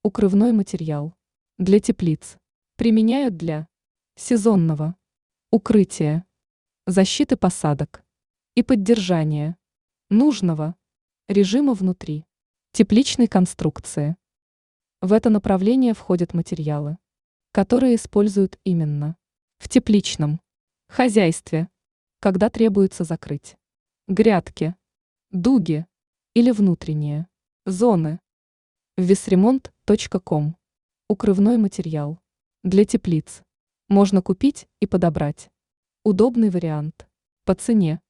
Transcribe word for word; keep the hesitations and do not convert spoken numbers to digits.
Укрывной материал. Для теплиц. Применяют для сезонного укрытия, защиты посадок и поддержания нужного режима внутри тепличной конструкции. В это направление входят материалы, которые используют именно в тепличном хозяйстве, когда требуется закрыть грядки, дуги или внутренние зоны. весремонт точка ком. Укрывной материал. Для теплиц. Можно купить и подобрать удобный вариант по цене.